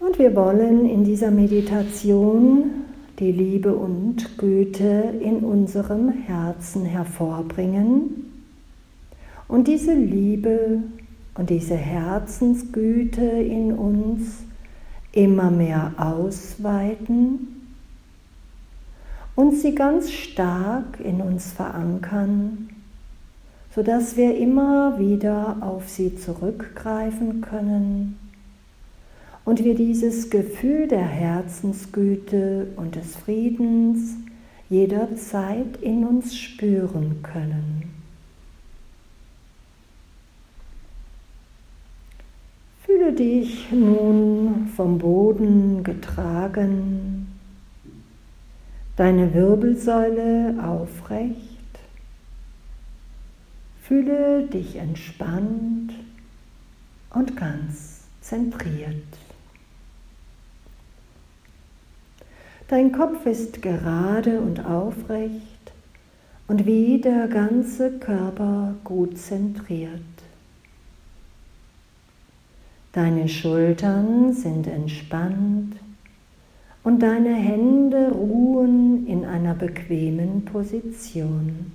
Und wir wollen in dieser Meditation die Liebe und Güte in unserem Herzen hervorbringen und diese Liebe und diese Herzensgüte in uns immer mehr ausweiten und sie ganz stark in uns verankern, sodass wir immer wieder auf sie zurückgreifen können und wir dieses Gefühl der Herzensgüte und des Friedens jederzeit in uns spüren können. Fühle dich nun vom Boden getragen, deine Wirbelsäule aufrecht, fühle dich entspannt und ganz zentriert. Dein Kopf ist gerade und aufrecht und wie der ganze Körper gut zentriert. Deine Schultern sind entspannt und deine Hände ruhen in einer bequemen Position.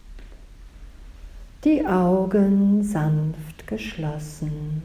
Die Augen sanft geschlossen.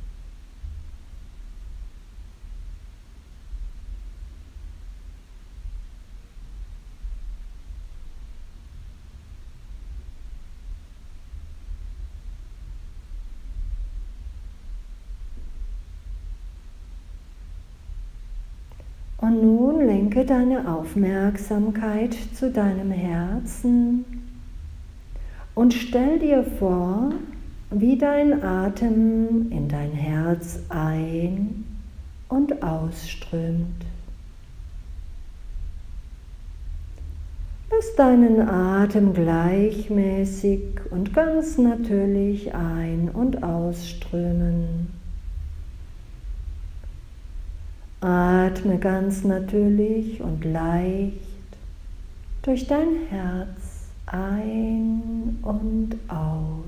Und nun lenke deine Aufmerksamkeit zu deinem Herzen und stell dir vor, wie dein Atem in dein Herz ein- und ausströmt. Lass deinen Atem gleichmäßig und ganz natürlich ein- und ausströmen. Atme ganz natürlich und leicht durch dein Herz ein und aus.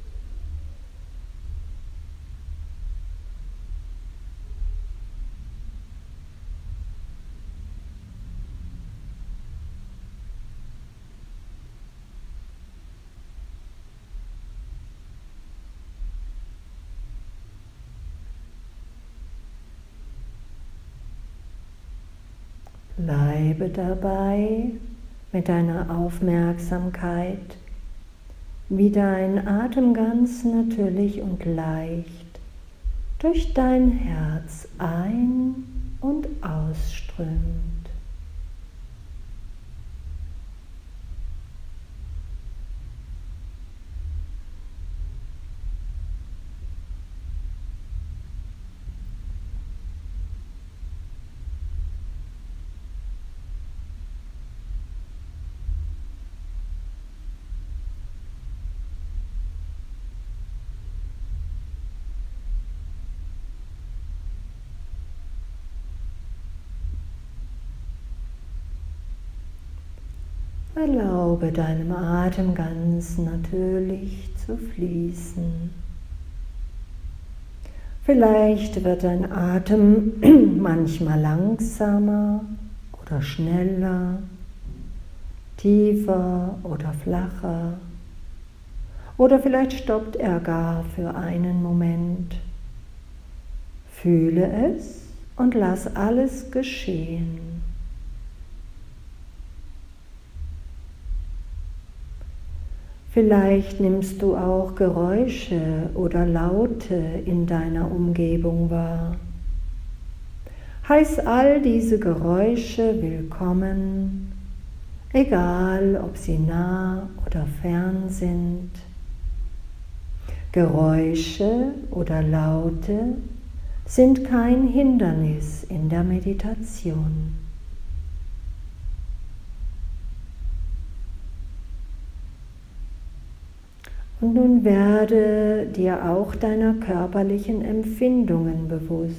Bleibe dabei mit deiner Aufmerksamkeit, wie dein Atem ganz natürlich und leicht durch dein Herz ein- und ausströmt. Erlaube deinem Atem ganz natürlich zu fließen. Vielleicht wird dein Atem manchmal langsamer oder schneller, tiefer oder flacher. Oder vielleicht stoppt er gar für einen Moment. Fühle es und lass alles geschehen. Vielleicht nimmst du auch Geräusche oder Laute in deiner Umgebung wahr. Heiß all diese Geräusche willkommen, egal ob sie nah oder fern sind. Geräusche oder Laute sind kein Hindernis in der Meditation. Und nun werde dir auch deiner körperlichen Empfindungen bewusst.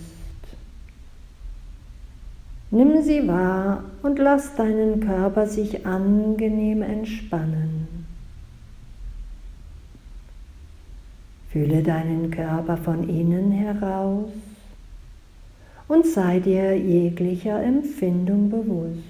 Nimm sie wahr und lass deinen Körper sich angenehm entspannen. Fühle deinen Körper von innen heraus und sei dir jeglicher Empfindung bewusst.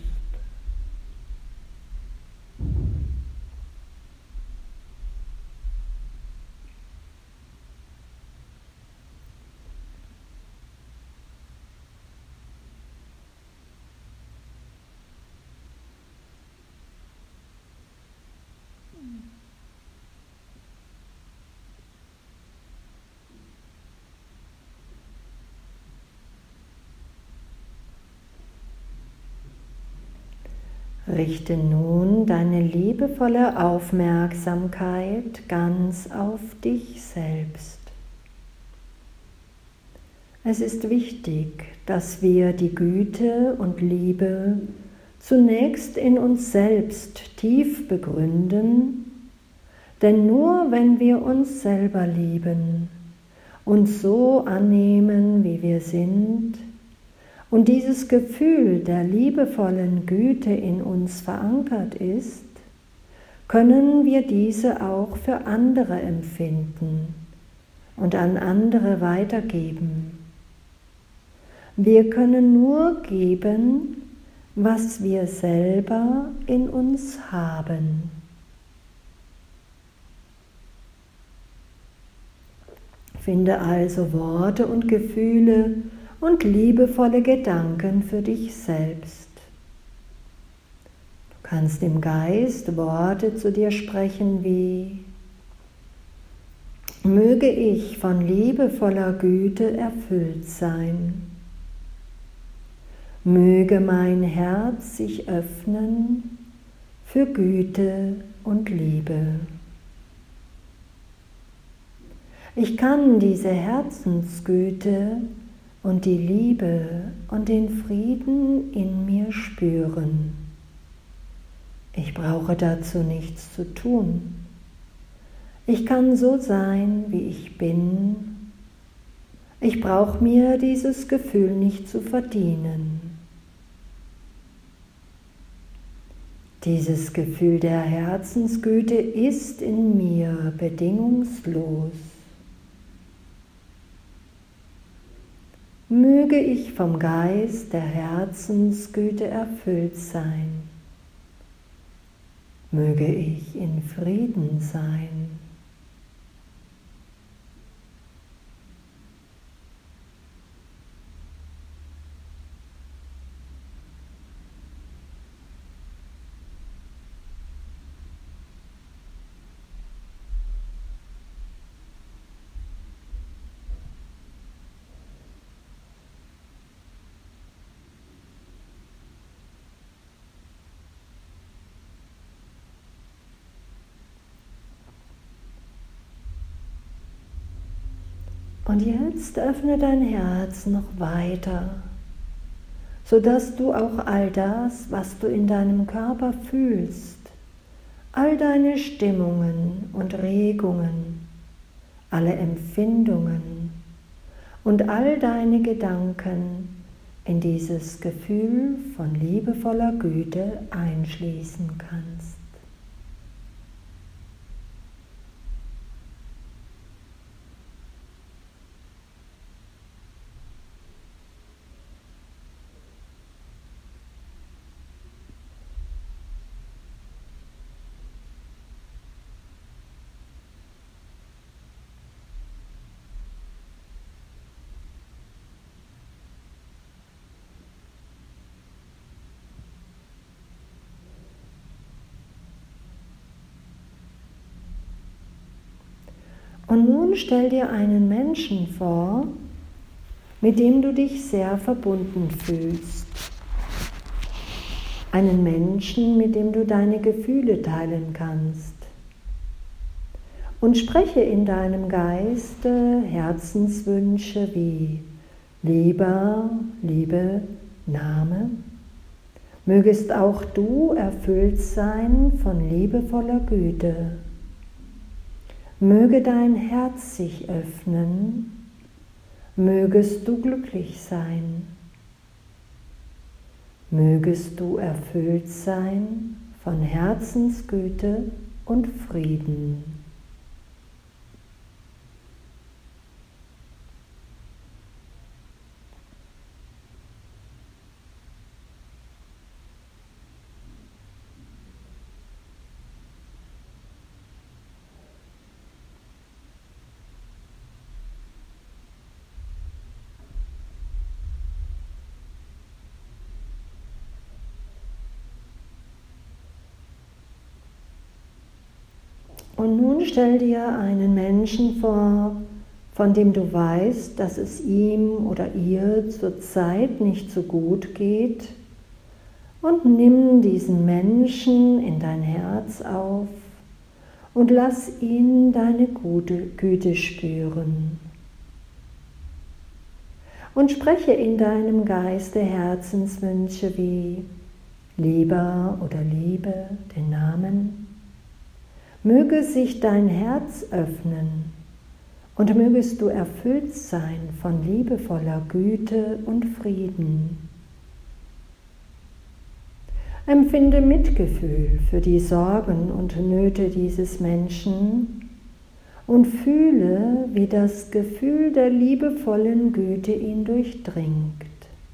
Richte nun deine liebevolle Aufmerksamkeit ganz auf dich selbst. Es ist wichtig, dass wir die Güte und Liebe zunächst in uns selbst tief begründen, denn nur wenn wir uns selber lieben, uns so annehmen, wie wir sind, und dieses Gefühl der liebevollen Güte in uns verankert ist, können wir diese auch für andere empfinden und an andere weitergeben. Wir können nur geben, was wir selber in uns haben. Finde also Worte und Gefühle und liebevolle Gedanken für dich selbst. Du kannst im Geist Worte zu dir sprechen wie: Möge ich von liebevoller Güte erfüllt sein. Möge mein Herz sich öffnen für Güte und Liebe. Ich kann diese Herzensgüte und die Liebe und den Frieden in mir spüren. Ich brauche dazu nichts zu tun. Ich kann so sein, wie ich bin. Ich brauche mir dieses Gefühl nicht zu verdienen. Dieses Gefühl der Herzensgüte ist in mir bedingungslos. Möge ich vom Geist der Herzensgüte erfüllt sein. Möge ich in Frieden sein. Und jetzt öffne dein Herz noch weiter, sodass du auch all das, was du in deinem Körper fühlst, all deine Stimmungen und Regungen, alle Empfindungen und all deine Gedanken in dieses Gefühl von liebevoller Güte einschließen kannst. Und nun stell dir einen Menschen vor, mit dem du dich sehr verbunden fühlst. Einen Menschen, mit dem du deine Gefühle teilen kannst. Und spreche in deinem Geiste Herzenswünsche wie Lieber, Liebe, Name. Mögest auch du erfüllt sein von liebevoller Güte. Möge dein Herz sich öffnen, mögest du glücklich sein, mögest du erfüllt sein von Herzensgüte und Frieden. Und nun stell dir einen Menschen vor, von dem du weißt, dass es ihm oder ihr zurzeit nicht so gut geht, und nimm diesen Menschen in dein Herz auf und lass ihn deine Güte spüren. Und spreche in deinem Geiste Herzenswünsche wie Lieber oder Liebe, den Namen. Möge sich dein Herz öffnen und mögest du erfüllt sein von liebevoller Güte und Frieden. Empfinde Mitgefühl für die Sorgen und Nöte dieses Menschen und fühle, wie das Gefühl der liebevollen Güte ihn durchdringt.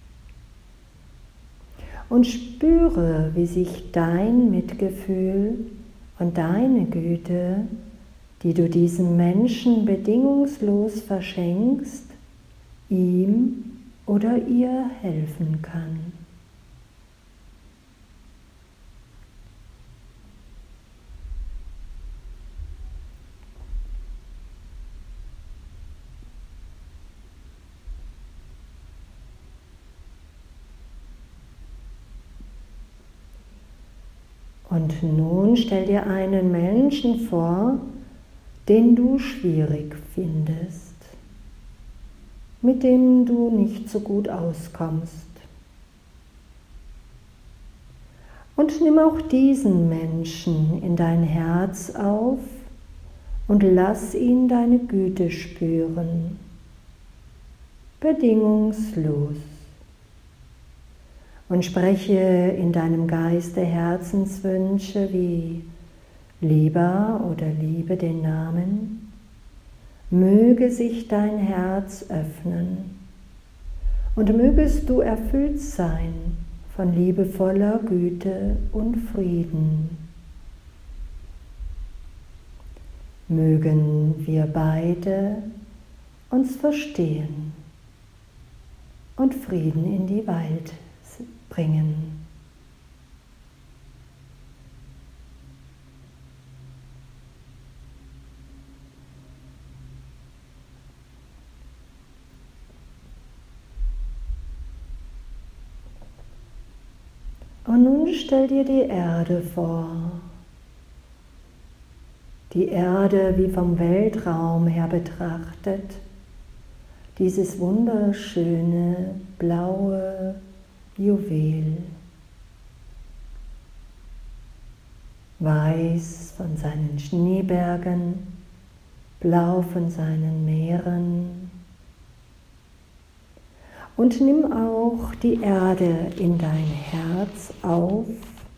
Und spüre, wie sich dein Mitgefühl und deine Güte, die du diesem Menschen bedingungslos verschenkst, ihm oder ihr helfen kann. Und nun stell dir einen Menschen vor, den du schwierig findest, mit dem du nicht so gut auskommst. Und nimm auch diesen Menschen in dein Herz auf und lass ihn deine Güte spüren, bedingungslos. Und spreche in deinem Geiste Herzenswünsche wie Lieber oder Liebe, den Namen. Möge sich dein Herz öffnen und mögest du erfüllt sein von liebevoller Güte und Frieden. Mögen wir beide uns verstehen und Frieden in die Welt bringen. Und nun stell dir die Erde vor. Die Erde wie vom Weltraum her betrachtet. Dieses wunderschöne, blaue Juwel, weiß von seinen Schneebergen, blau von seinen Meeren. Und nimm auch die Erde in dein Herz auf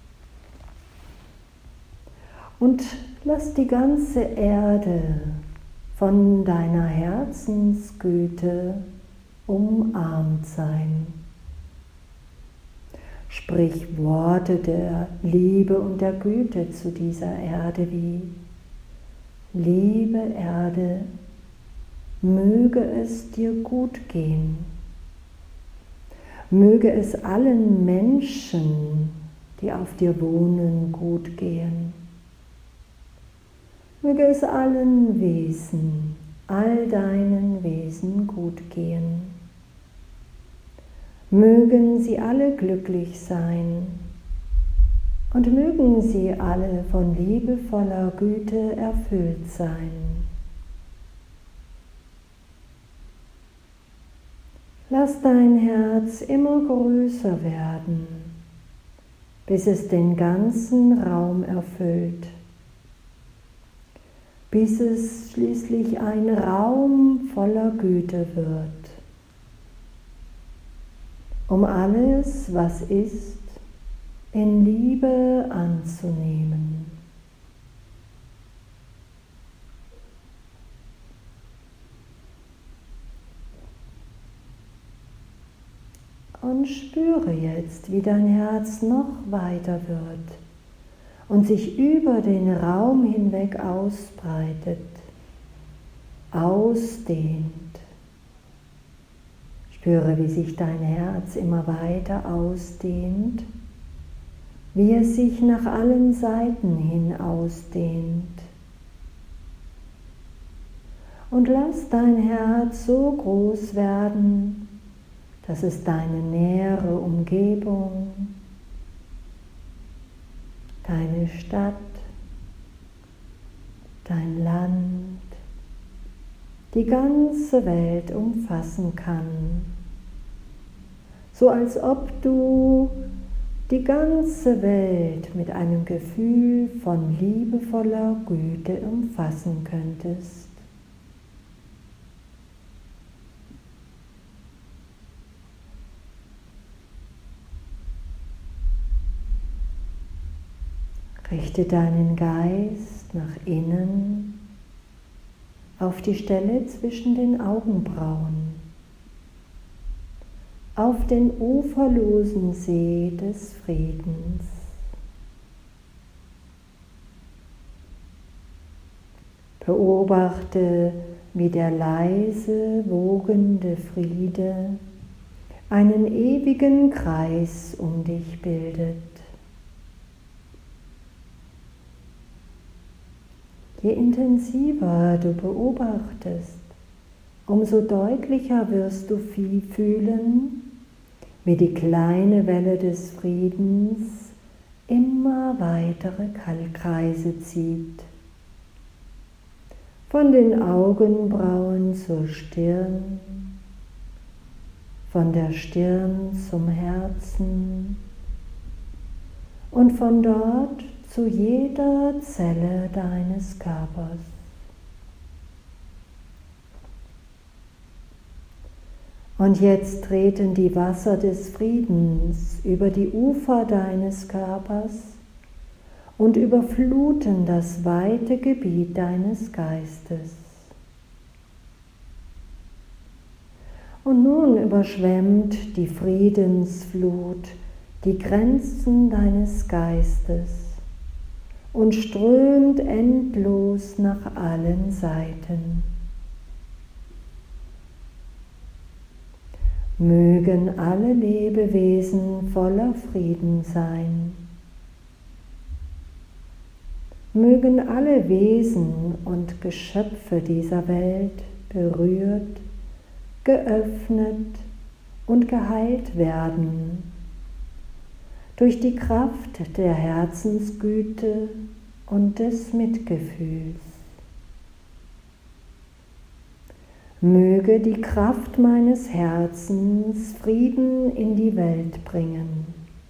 und lass die ganze Erde von deiner Herzensgüte umarmt sein. Sprich Worte der Liebe und der Güte zu dieser Erde wie: Liebe Erde, möge es dir gut gehen. Möge es allen Menschen, die auf dir wohnen, gut gehen. Möge es allen Wesen, all deinen Wesen gut gehen. Mögen sie alle glücklich sein und mögen sie alle von liebevoller Güte erfüllt sein. Lass dein Herz immer größer werden, bis es den ganzen Raum erfüllt, bis es schließlich ein Raum voller Güte wird, um alles, was ist, in Liebe anzunehmen. Und spüre jetzt, wie dein Herz noch weiter wird und sich über den Raum hinweg ausbreitet, ausdehnt. Spüre, wie sich dein Herz immer weiter ausdehnt, wie es sich nach allen Seiten hin ausdehnt, Und lass dein Herz so groß werden, dass es deine nähere Umgebung, deine Stadt, dein Land, die ganze Welt umfassen kann. So als ob du die ganze Welt mit einem Gefühl von liebevoller Güte umfassen könntest. Richte deinen Geist nach innen auf die Stelle zwischen den Augenbrauen, auf den uferlosen See des Friedens. Beobachte, wie der leise, wogende Friede einen ewigen Kreis um dich bildet. Je intensiver du beobachtest, umso deutlicher wirst du fühlen, wie die kleine Welle des Friedens immer weitere Kreise zieht. Von den Augenbrauen zur Stirn, von der Stirn zum Herzen und von dort zu jeder Zelle deines Körpers. Und jetzt treten die Wasser des Friedens über die Ufer deines Körpers und überfluten das weite Gebiet deines Geistes. Und nun überschwemmt die Friedensflut die Grenzen deines Geistes und strömt endlos nach allen Seiten. Mögen alle Lebewesen voller Frieden sein. Mögen alle Wesen und Geschöpfe dieser Welt berührt, geöffnet und geheilt werden durch die Kraft der Herzensgüte und des Mitgefühls. Möge die Kraft meines Herzens Frieden in die Welt bringen.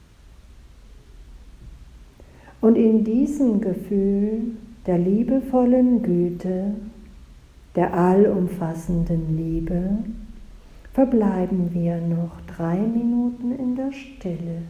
Und in diesem Gefühl der liebevollen Güte, der allumfassenden Liebe, verbleiben wir noch 3 Minuten in der Stille.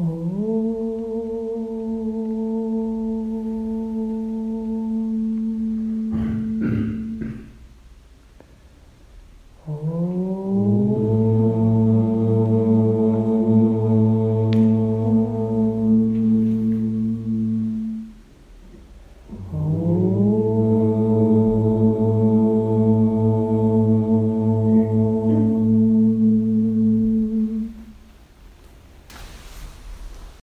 Om.